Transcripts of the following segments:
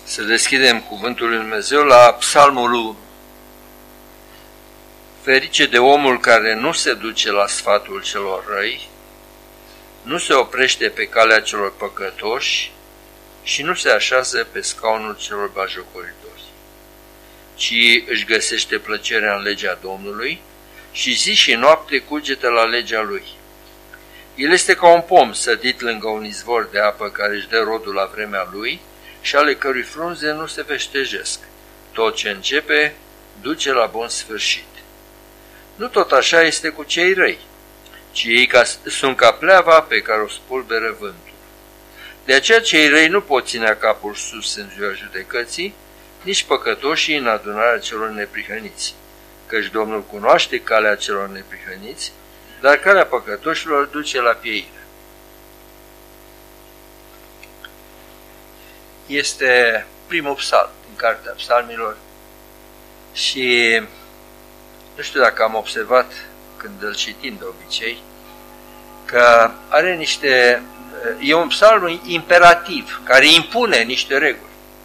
Să deschidem cuvântul lui Dumnezeu la Psalmul 1. Ferice de omul care nu se duce la sfatul celor răi, nu se oprește pe calea celor păcătoși și nu se așează pe scaunul celor batjocoritori, ci își găsește plăcerea în legea Domnului și zi și noapte cugetă la legea Lui. El este ca un pom sădit lângă un izvor de apă care își dă rodul la vremea lui și ale cărui frunze nu se veștejesc. Tot ce începe duce la bun sfârșit. Nu tot așa este cu cei răi, ci ei sunt ca pleava pe care o spulberă vântul. De aceea cei răi nu pot ține capul sus în ziua judecății, nici păcătoșii în adunarea celor neprihăniți, căci Domnul cunoaște calea celor neprihăniți, dar calea păcătoșilor duce la pieire. Este primul psalm din Cartea Psalmilor și nu știu dacă am observat când îl citim de obicei, că are e un psalm imperativ, care impune niște reguli.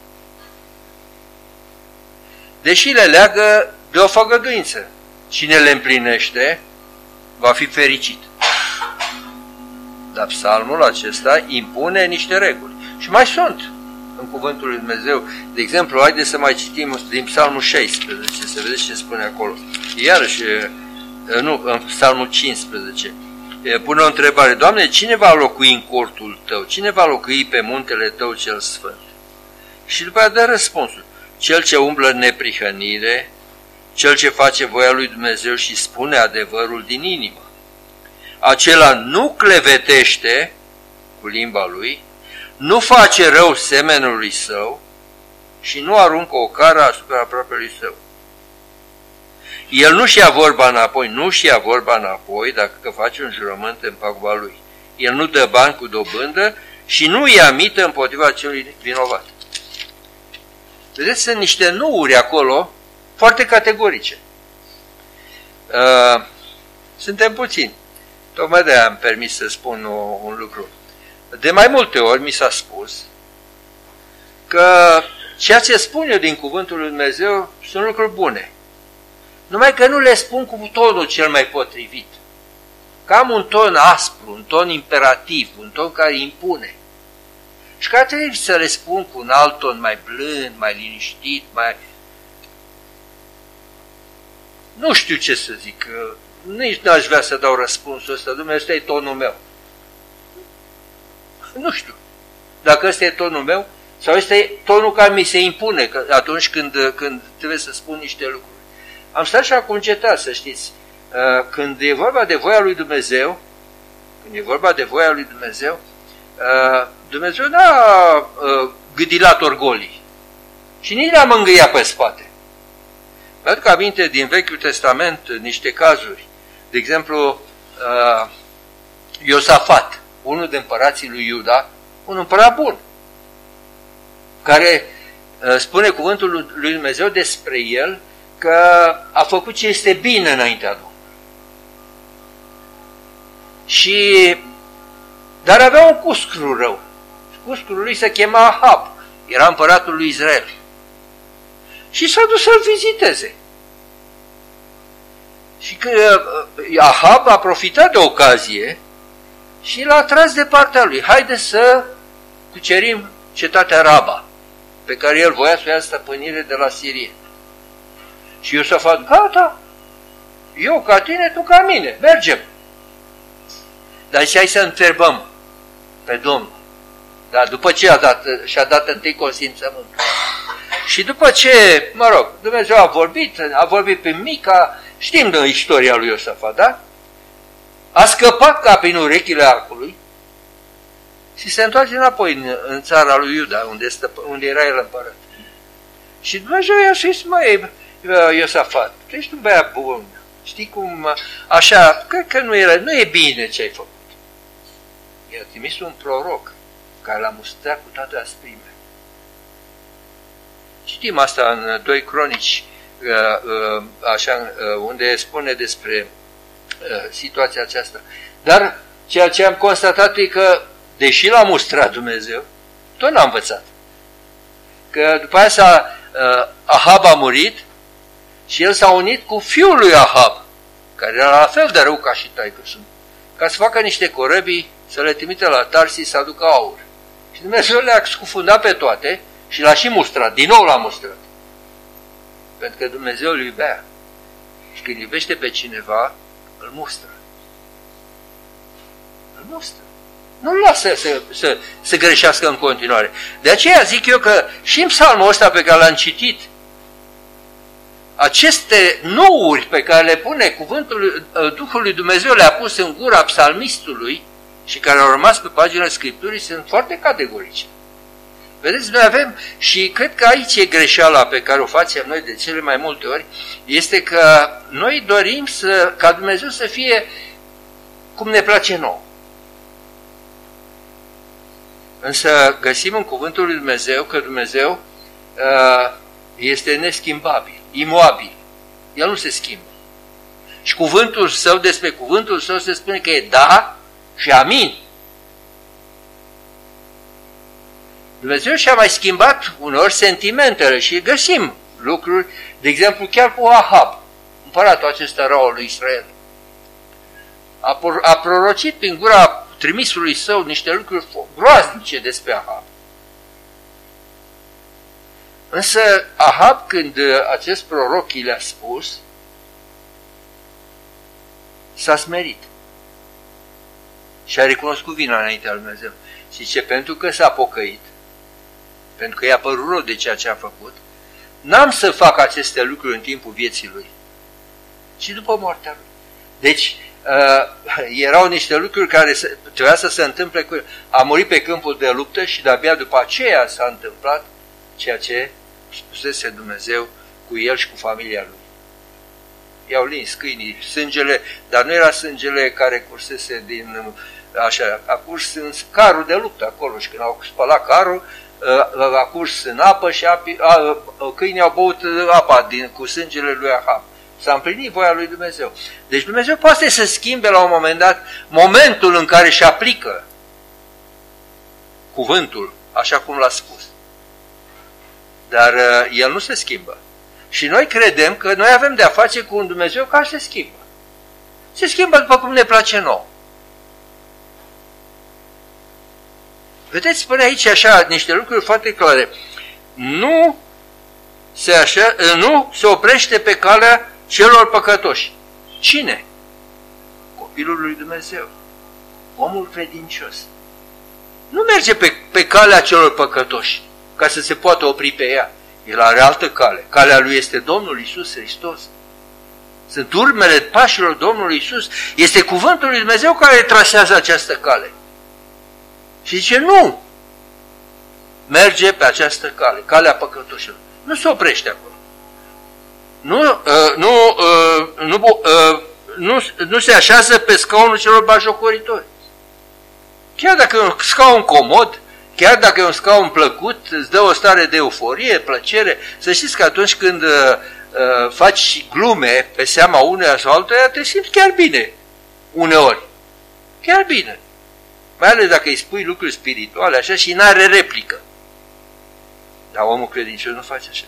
Deși le leagă de o făgăduință. Cine le împlinește va fi fericit. Dar psalmul acesta impune niște reguli. Și mai sunt în cuvântul lui Dumnezeu. De exemplu, haideți să mai citim din psalmul 16, să vedeți ce spune acolo. Iarăși, în psalmul 15, pune o întrebare. Doamne, cine va locui în cortul Tău? Cine va locui pe muntele Tău cel sfânt? Și după aceea dă răspunsul. Cel ce umblă în neprihănire, cel ce face voia lui Dumnezeu și spune adevărul din inimă. Acela nu clevetește cu limba lui, nu face rău semenului său și nu aruncă o cară asupra aproapelui său. El nu-și ia vorba înapoi dacă face un jurământ în paguba lui. El nu dă bani cu dobândă și nu ia mită împotriva celui vinovat. Vedeți, sunt niște nuuri acolo foarte categorice. Suntem puțini. Tocmai de-aia am permis să spun un lucru. De mai multe ori mi s-a spus că ceea ce spun eu din cuvântul lui Dumnezeu sunt lucruri bune. Numai că nu le spun cu tonul cel mai potrivit. Că am un ton aspru, un ton imperativ, un ton care impune. Și că trebuie să le spun cu un alt ton mai blând, mai liniștit, mai... Nu știu ce să zic, nici n-aș vrea să dau răspunsul ăsta, Dumnezeu, ăsta e tonul meu. Nu știu dacă ăsta e tonul meu sau ăsta e tonul care mi se impune atunci când trebuie să spun niște lucruri. Am stat și acum încetat, să știți, când e vorba de voia lui Dumnezeu, Dumnezeu n-a gâdilat orgolii și nici n-a mângâiat pe spate. Mi-aduc aminte din Vechiul Testament niște cazuri. De exemplu, Iosafat, unul din împărații lui Iuda, un împărat bun, care spune cuvântul lui Dumnezeu despre el că a făcut ce este bine înaintea Domnului. Dar avea un cuscru rău. Cuscrul lui se chema Ahab, era împăratul lui Israel. Și s-a dus să-l viziteze. Și că Ahab a profitat de ocazie și l-a tras de partea lui. Haide să cucerim cetatea Raba, pe care el voia să o ia stăpânire de la Sirie. Și eu să fac, gata, eu ca tine, tu ca mine, mergem. Dar și hai să întrebăm pe Domnul. Da, după ce și-a dat întâi consimțământ. Și după ce, Dumnezeu a vorbit pe Mica, știm de istoria lui Iosafat, da? A scăpat ca prin urechile arcului și se întoarce înapoi în țara lui Iuda, unde era el împărat. Și Dumnezeu i-a zis, măi, Iosafat, tu ești un băiat bun, știi cum, așa, cred că nu e bine ce ai făcut. I-a trimis un proroc care l-a mustrat cu toată asprimea. Citim asta în 2 Cronici, așa, unde spune despre situația aceasta. Dar ceea ce am constatat e că, deși l-a mustrat Dumnezeu, tot n-a învățat. că după aceea Ahab a murit și el s-a unit cu fiul lui Ahab, care era la fel de rău ca și taică-su, ca să facă niște corăbii, să le trimite la Tarsis să aducă aur. Și Dumnezeu le-a scufundat pe toate și l-a și mustrat, din nou l-a mustrat. Pentru că Dumnezeu îl iubea. Și când iubește pe cineva, îl mustră. Îl mustră. Nu-l lasă să greșească în continuare. De aceea zic eu că și în psalmul ăsta pe care l-am citit, aceste nouri pe care le pune cuvântul Duhului Dumnezeu, le-a pus în gura psalmistului și care au rămas pe paginile Scripturii, sunt foarte categorice. Vedeți, noi avem, și cred că aici e greșeala pe care o facem noi de cele mai multe ori, este că noi dorim ca Dumnezeu să fie cum ne place nouă. Însă găsim în cuvântul lui Dumnezeu că Dumnezeu este neschimbabil, imoabil. El nu se schimbă. Și cuvântul său, despre cuvântul său se spune că e da și amin. Dumnezeu și-a mai schimbat uneori sentimentele și găsim lucruri, de exemplu chiar cu Ahab, împăratul acesta rău al lui Israel. A prorocit prin gura trimisului său niște lucruri groaznice despre Ahab. Însă Ahab, când acest proroc i le-a spus, s-a smerit și a recunoscut vina înaintea lui Dumnezeu. Și ce? Pentru că s-a pocăit, pentru că i-a părut rău de ceea ce a făcut, n-am să fac aceste lucruri în timpul vieții lui, ci după moartea lui. Deci, erau niște lucruri care trebuia să se întâmple cu el. A murit pe câmpul de luptă și de-abia după aceea s-a întâmplat ceea ce spusese Dumnezeu cu el și cu familia lui. I-au lins câinii, sângele, dar nu era sângele care cursese din așa, a curs în carul de luptă acolo și când au spălat carul, a curs în apă și câinii au băut apa cu sângele lui Ahab. S-a împlinit voia lui Dumnezeu. Deci Dumnezeu poate să schimbe la un moment dat momentul în care își aplică cuvântul, așa cum l-a spus. Dar el nu se schimbă. Și noi credem că noi avem de-a face cu un Dumnezeu care se schimbă. Se schimbă după cum ne place nouă. Vedeți, spune aici așa niște lucruri foarte clare. Nu se oprește pe calea celor păcătoși. Cine? Copilul lui Dumnezeu. Omul credincios. Nu merge pe calea celor păcătoși ca să se poată opri pe ea. El are altă cale. Calea lui este Domnul Iisus Hristos. Sunt urmele pașilor Domnului Iisus. Este cuvântul lui Dumnezeu care trasează această cale. Și zice, nu! Merge pe această cale, calea păcătoșilor. Nu se oprește acolo. Nu se așează pe scaunul celor batjocoritori. Chiar dacă e un scaun comod, chiar dacă e un scaun plăcut, îți dă o stare de euforie, plăcere, să știți că atunci când faci glume pe seama uneia sau altuia, te simți chiar bine, uneori. Chiar bine. Mai ales dacă îi spui lucruri spirituale așa și n-are replică. Dar omul credincios nu face așa.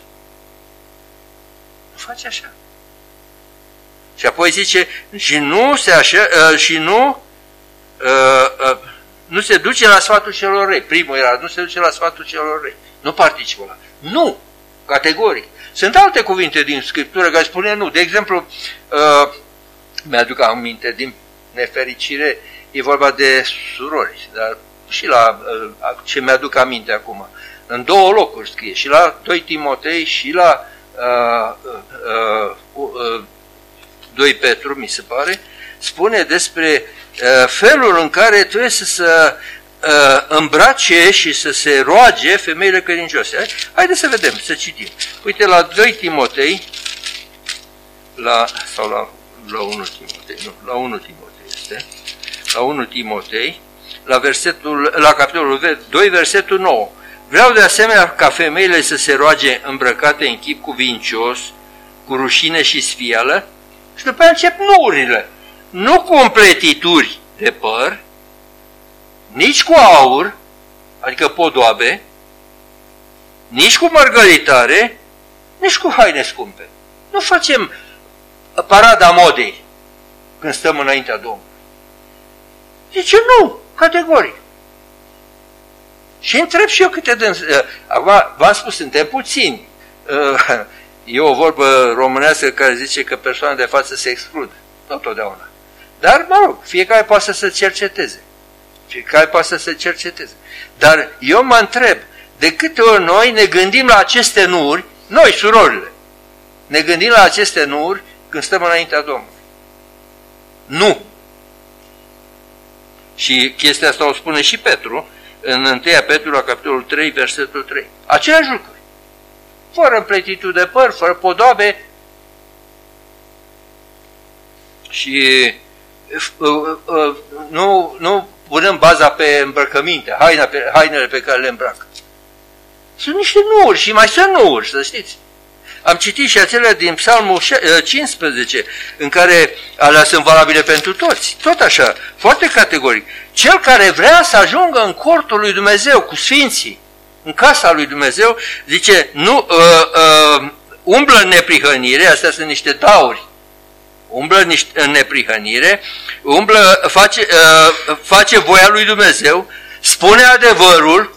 Nu face așa. Și apoi zice, și nu se duce la sfatul celor răi. Primul era, nu se duce la sfatul celor răi. Nu participă la. Nu! Categoric. Sunt alte cuvinte din Scriptură care spune nu. De exemplu, mi-aduc aminte, din nefericire, e vorba de surori, dar și la ce mi-aduc aminte acum. În două locuri scrie, și la 2 Timotei și la 2 Petru, mi se pare, spune despre felul în care trebuie să se îmbrace și să se roage femeile credincioase. Haideți să vedem, să citim. Uite, la 2 Timotei, la 1 Timotei, nu, la 1 Timotei este, la 1 Timotei, la capitolul 2, versetul 9. Vreau de asemenea ca femeile să se roage îmbrăcate în chip cuvincios, cu rușine și sfială, și după aceea încep nuurile. Nu cu împletituri de păr, nici cu aur, adică podoabe, nici cu mărgăritare, nici cu haine scumpe. Nu facem parada modei când stăm înaintea Domnului. Zice, nu, categoric. Și întreb și eu câte dâns. Acum, v-am spus, suntem puțini. E o vorbă românească care zice că persoana de față se exclude. Nu totdeauna. Dar, mă rog, fiecare poate să se cerceteze. Fiecare poate să se cerceteze. Dar eu mă întreb, de câte ori noi ne gândim la aceste nuri, noi, surorile, ne gândim la aceste nuri când stăm înaintea Domnului. Nu. Și chestia asta o spune și Petru, în 1 Petru, la capitolul 3, versetul 3. Aceleași lucruri. Fără împletituri de păr, fără podoabe. Și nu punem baza pe îmbrăcăminte, hainele pe care le îmbracă. Sunt niște nuuri și mai sunt nuuri, să știți. Am citit și acele din Psalmul 15, în care alea sunt valabile pentru toți. Tot așa, foarte categoric. Cel care vrea să ajungă în cortul lui Dumnezeu cu sfinții, în casa lui Dumnezeu, zice, nu, umblă în neprihănire, astea sunt niște dauri, umblă în neprihănire, face voia lui Dumnezeu, spune adevărul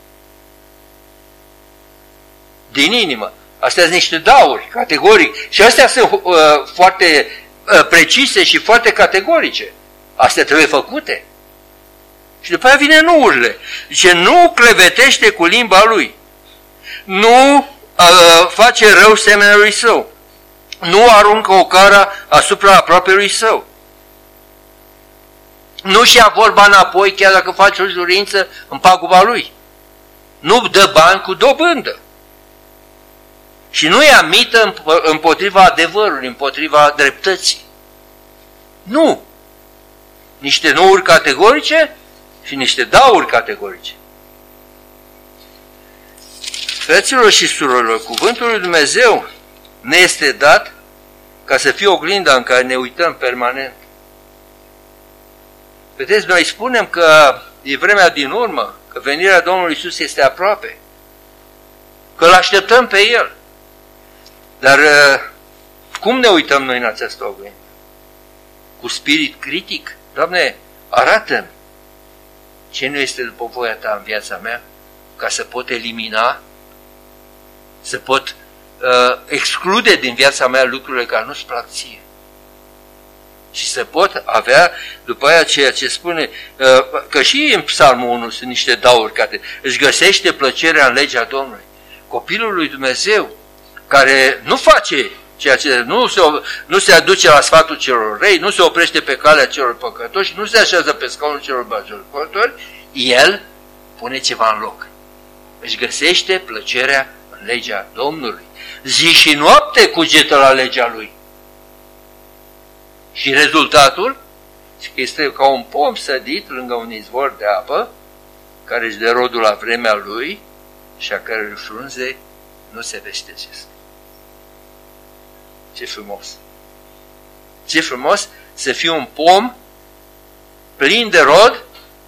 din inimă. Astea sunt niște dauri, categoric. Și astea sunt foarte precise și foarte categorice. Astea trebuie făcute. Și după aia vine nuurile. Zice, nu clevetește cu limba lui. Nu face rău semenului său. Nu aruncă o cară asupra aproapelui său. Nu-și ia vorba înapoi, chiar dacă face o jurință în paguba lui. Nu dă bani cu dobândă. Și nu ia mită împotriva adevărului, împotriva dreptății. Nu! Niște nouri categorice și niște dauri categorice. Fraților și surorilor, cuvântul lui Dumnezeu ne este dat ca să fie oglinda în care ne uităm permanent. Vedeți, noi spunem că e vremea din urmă, că venirea Domnului Iisus este aproape, că îl așteptăm pe El. Dar cum ne uităm noi în această oglindă? Cu spirit critic? Doamne, arată-mi ce nu este după voia Ta în viața mea, ca să pot elimina, să pot exclude din viața mea lucrurile care nu-ți plac ție. Și să pot avea după aia ceea ce spune, că și în Psalmul 1 sunt niște dauri care își găsește plăcerea în legea Domnului. Copilul lui Dumnezeu, care nu face ceea ce nu se aduce la sfatul celor răi, nu se oprește pe calea celor păcătoși, nu se așează pe scaunul celor batjocoritori, el pune ceva în loc. Își găsește plăcerea în legea Domnului. Zi și noapte cugetă la legea lui. Și rezultatul este ca un pom sădit lângă un izvor de apă, care își dă rodul la vremea lui și a cărui frunze nu se veștecesc. Ce frumos! Ce frumos să fie un pom plin de rod,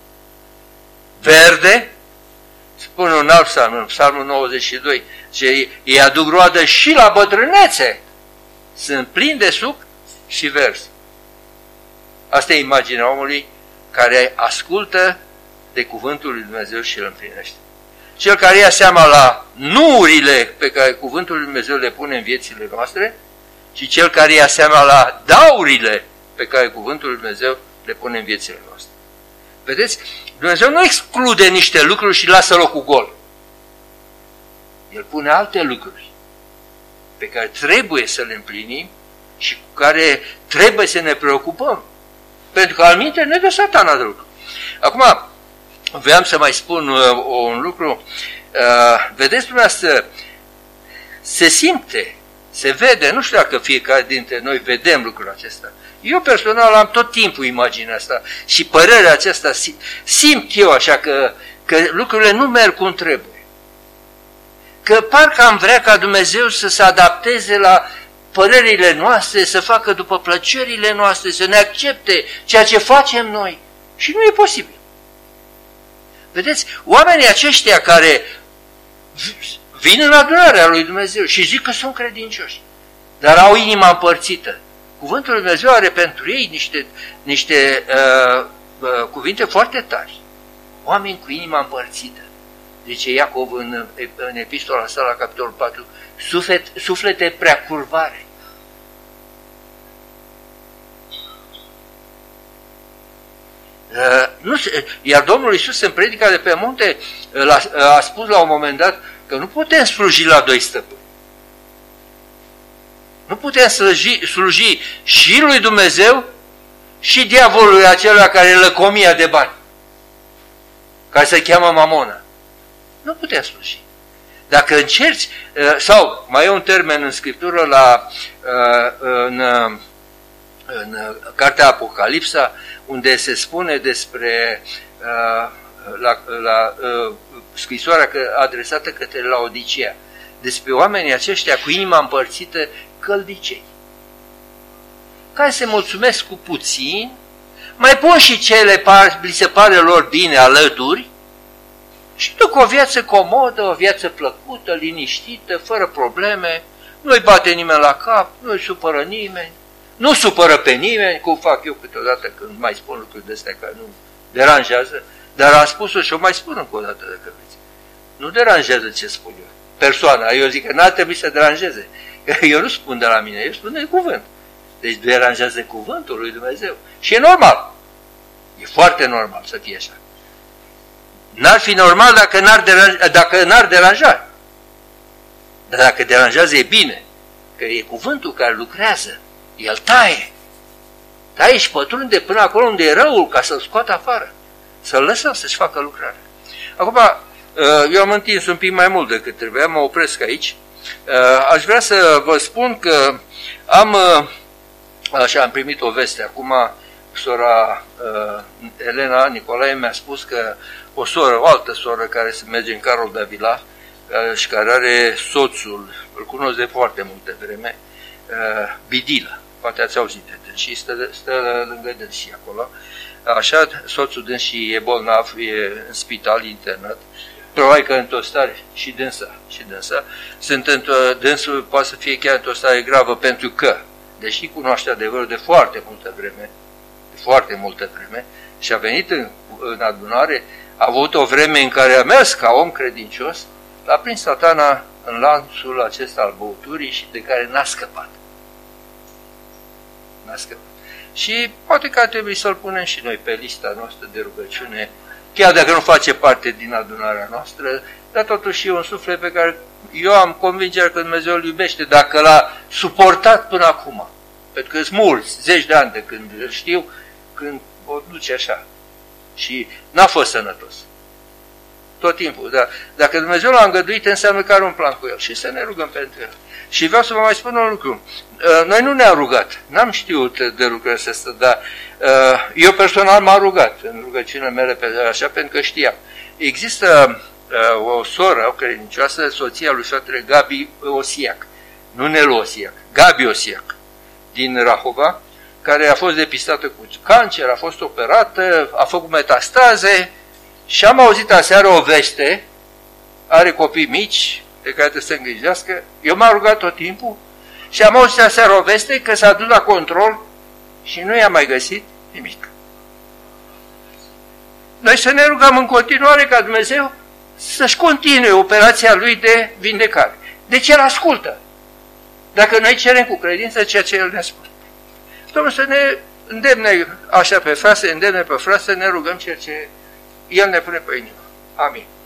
verde, spune un alt psalm, în Psalmul 92, ce îi aduc roadă și la bătrânețe, sunt plini de suc și verzi. Asta e imaginea omului care ascultă de cuvântul lui Dumnezeu și îl împlinește. Cel care ia seama la nuurile pe care cuvântul lui Dumnezeu le pune în viețile noastre și cel care ia seama la daurile pe care cuvântul lui Dumnezeu le pune în viețile noastre. Vedeți? Dumnezeu nu exclude niște lucruri și lasă locul gol. El pune alte lucruri pe care trebuie să le împlinim și cu care trebuie să ne preocupăm. Pentru că alminte ne dă Satana de lucru. Acum, vreau să mai spun un lucru. Vedeți, dumneavoastră, se simte, se vede, nu știu dacă fiecare dintre noi vedem lucrul acesta. Eu personal am tot timpul imaginea asta și părerea aceasta, simt eu așa că lucrurile nu merg cum trebuie. Că parcă am vrea ca Dumnezeu să se adapteze la părerile noastre, să facă după plăcerile noastre, să ne accepte ceea ce facem noi. Și nu e posibil. Vedeți, oamenii aceștia care vin în adunarea lui Dumnezeu și zic că sunt credincioși, dar au inima împărțită. Cuvântul lui Dumnezeu are pentru ei niște cuvinte foarte tari. Oameni cu inima împărțită. Zice Iacov în epistola sa la capitolul 4, suflete prea curvare. Iar Domnul Iisus în predica de pe munte a spus la un moment dat că nu putem sluji la doi stăpâni. Nu putem sluji și lui Dumnezeu și diavolului acela care lăcomia de bani, care se cheamă Mamona. Nu putem sluji. Dacă încerci, sau mai e un termen în Scriptură în cartea Apocalipsa, unde se spune despre la scrisoarea adresată către Laodicea, despre oamenii aceștia cu inima împărțită, căldicei, care se mulțumesc cu puțin, mai pun și ce li se pare lor bine alături și duc o viață comodă, o viață plăcută, liniștită, fără probleme, nu-i bate nimeni la cap, nu-i supără nimeni, nu supără pe nimeni, cum fac eu câteodată când mai spun lucruri de astea care nu deranjează, dar am spus-o și o mai spun încă o dată dacă vreți. Nu deranjează ce spun eu. Persoana, eu zic că n-ar trebui să deranjeze. Eu nu spun de la mine, eu spun de cuvânt. Deci deranjează cuvântul lui Dumnezeu. Și e normal. E foarte normal să fie așa. N-ar fi normal dacă n-ar deranja. Dar dacă deranjează e bine. Că e cuvântul care lucrează. El taie. Taie și pătrunde până acolo unde e răul ca să-l scoată afară. Să-l lăsăm să-și facă lucrarea. Acum, eu am întins un pic mai mult decât trebuia, mă opresc aici. Aș vrea să vă spun că am primit o veste acum, sora Elena Nicolae mi-a spus că o altă soră care se merge în Carol de Avila și care are soțul, îl cunosc de foarte multe vreme, Bidila, poate ați auzit de dânsi, stă lângă dânsi acolo, așa, soțul dânsi e bolnav, e în spital internat, probabil că într-o stare și dânsa, dânsul poate să fie chiar într-o stare gravă pentru că, deși cunoaște adevărul de foarte multă vreme, și a venit în adunare, a avut o vreme în care a mers ca om credincios, l-a prins Satana în lanțul acesta al băuturii și de care n-a scăpat. Și poate că ar trebui să-l punem și noi pe lista noastră de rugăciune, chiar dacă nu face parte din adunarea noastră, dar totuși e un suflet pe care eu am convingerea că Dumnezeu îl iubește dacă l-a suportat până acum. Pentru că sunt mulți, zeci de ani de când îl știu, când o duce așa. Și n-a fost sănătos. Tot timpul. Dar dacă Dumnezeu l-a îngăduit, înseamnă că are un plan cu el. Și să ne rugăm pentru el. Și vreau să vă mai spun un lucru. Noi nu ne-am rugat. N-am știut de lucrurile astea, dar eu personal m-am rugat în rugăciunile mele așa, pentru că știam. Există o soră, o credincioasă, soția lui fratele Gabi Osiac. Nu Nelu Osiac, Gabi Osiac, din Rahova, care a fost depistată cu cancer, a fost operată, a făcut metastaze și am auzit aseară o veste, are copii mici de care trebuie să se îngrijească. Eu m-am rugat tot timpul și am auzit aseară o veste că s-a dus la control și nu i-a mai găsit nimic. Noi să ne rugăm în continuare ca Dumnezeu să-și continue operația lui de vindecare. Deci El ascultă. Dacă noi cerem cu credință ceea ce El ne spune. Domnul să ne îndemne așa pe frate, îndemne pe frate să ne rugăm ceea ce El ne pune pe inimă. Amin.